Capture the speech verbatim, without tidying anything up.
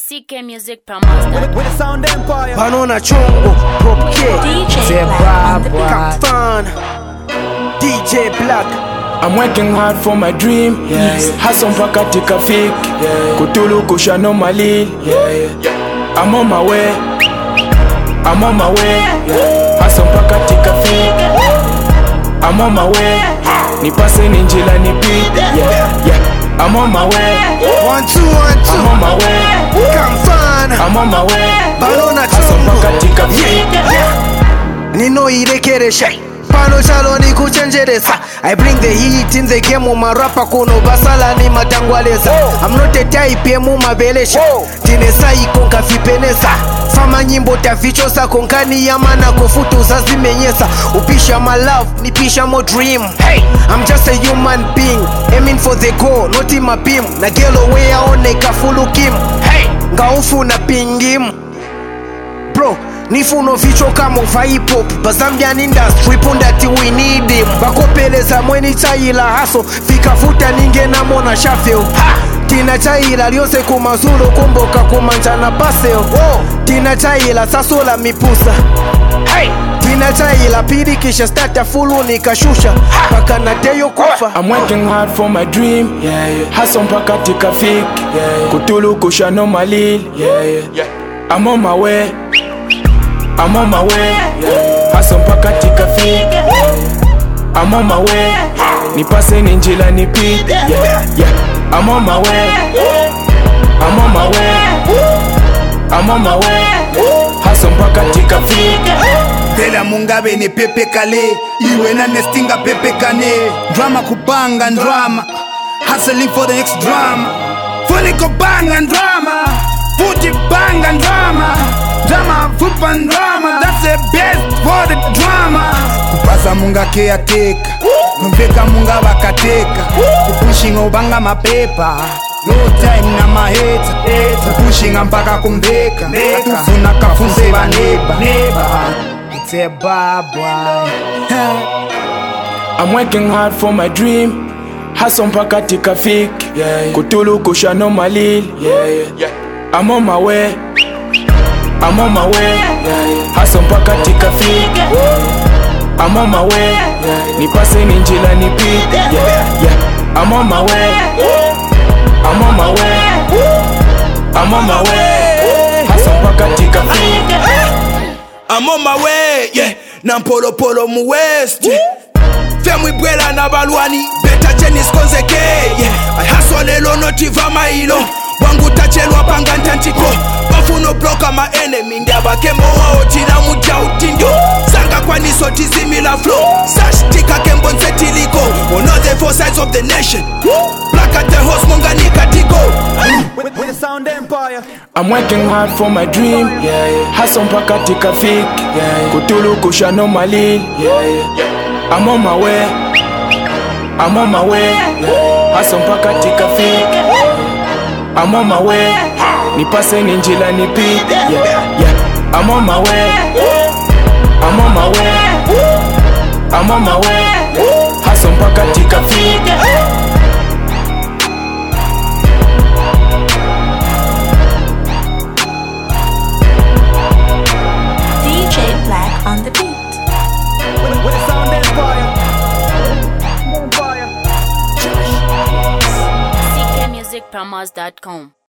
C K Music Promos. With the Sound Empire. Banana Chongo, Pop K, D J Say Black on the Baba, Fun, D J Black. I'm working hard for my dream, yeah, yeah. Hustle mpaka tikafik, yeah, yeah. Kutulu kusha no malil, yeah, yeah. I'm on my way, I'm on my way, yeah. Hustle mpaka tikafik, I'm on my way. Nipase ninjila nipite, yeah, yeah. I'm on my way. One, two, one, two. I'm on my way. Come fun. I'm on my way. Banana Hustle mpaka Chongo. tikafik, Yeah. Nino irekeresha. Pano chalo ni kuchenjeresa. I bring the heat in the game. Umarapa kuno basala ni matangwaleza. I'm not a type ya mumabelesha. Tinesa ikonka fipenesa. Fama nyimbo tafichosa konkani ya mana kufutu zazimenyesa. Upisha my love, nipisha mo dream. Hey, I'm just a human being, aiming for the goal, not in my beam. Na gelo way aone kafulu kim. Hey, ngaufu na pingim. Bro, nifuno vicho kama hip hop. Bazambian industry pundati we need him. Bakopeleza mweni chaila haso. Fikafuta ninge na mona shafeo. Ha! Tina chaila liose kumazulu kumboka kumanjana paseo. Oh! Tina chaila sasola mipusa. Hey! Tina chaila pidi kisha starta fulu nikashusha. Paka na teyo kufa. I'm working hard for my dream, yeah, yeah. Hustle mpaka tikafik, yeah, yeah. Kutulu kusha no malil, yeah, yeah. I'm on my way, I'm on my way, yeah. Hustle mpaka tikafik, I'm on my way. Nipase ninjila nipite, yeah, yeah. I'm on my way, I'm on my way, I'm on my way. Hustle mpaka tikafik. Tela mungabe ni pepe kale. Iwe na nestinga pepe kane. Drama kubanga drama. Hustling for the next drama. Funny kubanga drama. Fuji banga drama. Drama fupa drama. That's the best for the drama. Kupasa munga kea teka. Mveka munga wakateka. Kupushing obanga mapepa. No time na maheta. Kupushing mpaka kumbeka. Atufuna kafunze baneba. It's a bad boy. I'm working hard for my dream. Hustle mpaka tikafik, yeah, yeah. Kutulu kusha no malil, yeah, yeah. I'm on my way, I'm on my way, yeah, yeah. Hustle mpaka tikafik, I'm on my way, yeah. Nipase ninjila nipite, yeah, yeah. I'm on my way, I'm on my way, I'm on my way. Hustle mpaka tikafik. I'm on my way, yeah. Nampolo polo mu west, yeah. Femwe bwela na balwani, beta jenis konzeke, yeah. I hustle lelo notiva mailo, wangu tachelwa panga ntantiko. Bafuno bloka ma enemy, ndiaba kembo wao tina muja utindio. Sanga kwa niso tizimila flow, sash tika kembo nsetiliko. One of the four sides of the nation, black at the host mongani katiko. With, with the Sound Empire. I'm working hard for my dream, yeah, yeah. Hustle mpaka tikafik, yeah, yeah. Kutulu kusha no malil, yeah, yeah. I'm on my way, I'm on my way, yeah. Hustle mpaka tikafik, I'm on my way. Nipase ninjila nipite, yeah, yeah. I'm on my way, I'm on my way, I'm on my way. Hustle mpaka tikafik. On the beat. With, with the Sound Empire. C K Music Promos dot com